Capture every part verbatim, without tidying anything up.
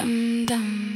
Дам-дам.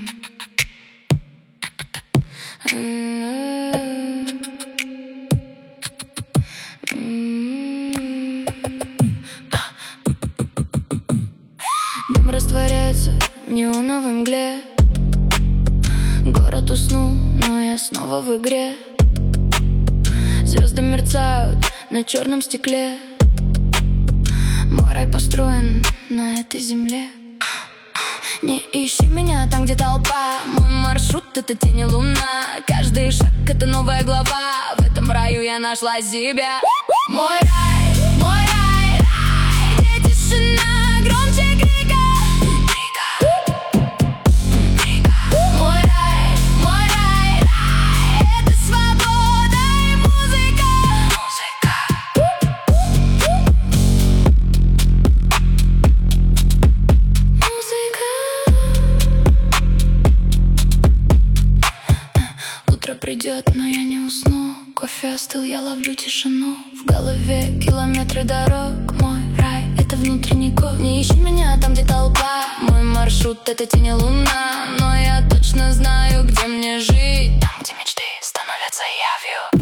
Дом растворяется в неоновой мгле. Город уснул, но я снова в игре. Звезды мерцают на черном стекле. Мой рай построен на этой земле. Не ищи меня там, где толпа. Мой маршрут — это тень и луна. Каждый шаг — это новая глава. В этом раю я нашла себя. Мой рай, мой рай, рай, где тишина громче крика. Мой рай, мой рай, рай, это свобода и музыка. Утро придет, но я не усну. Кофе остыл, я ловлю тишину. В голове километры дорог. Мой рай — это внутренний код. Не ищи меня там, где толпа. Мой маршрут — это тень и луна. Но я точно знаю, где мне жить. Там, где мечты становятся явью.